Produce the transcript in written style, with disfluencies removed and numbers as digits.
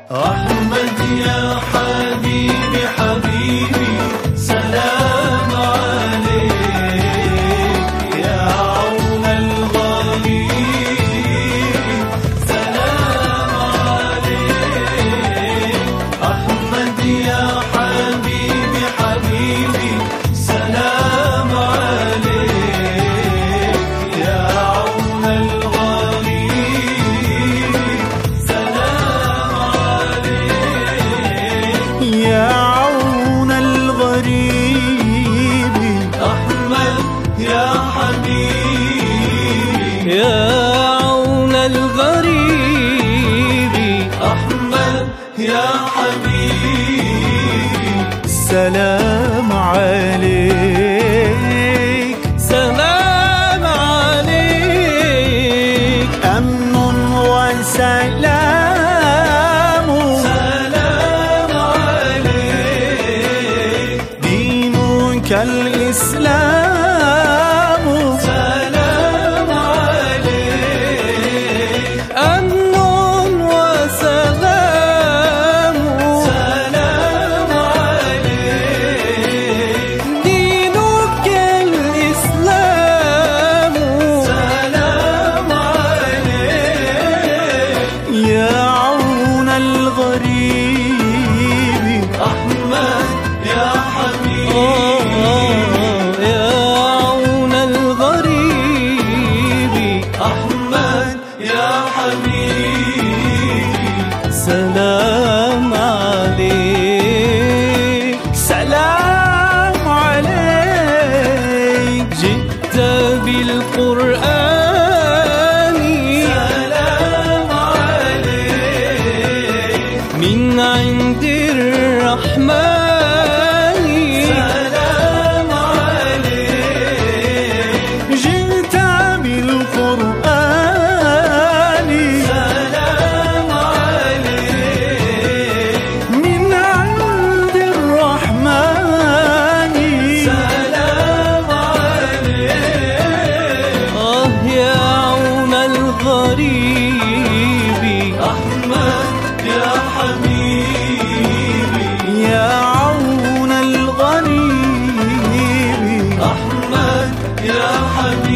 أحمد يا حبيبي حبيبي سلام عليك يا عون الغريب سلام عليك أحمد يا حبيبي حبيبي سلام عليك يا عون الغريب سلام عليك يا عون الغريب أحمد يا حبيبي يا عون الغريب أحمد يا حبيبي سلام عليك سلام عليك أمن وسلام سلام عليك دينك الإسلام سلام عليك أمن وسلام سلام عليك دينك الإسلام سلام عليك يا عون الغريب أحمد يا حبيبي يا عون الغريب أحمد يا حبيبي سلام عليك سلام عليك جئت بالقرآن سلام عليك من عند الرحمن سلام عليك جئت بالقرآن سلام عليك من عند الرحمن سلام عليك يا عون الغريب أحمد يا حبيبي يا عون الغريب أحمد يا حبيبي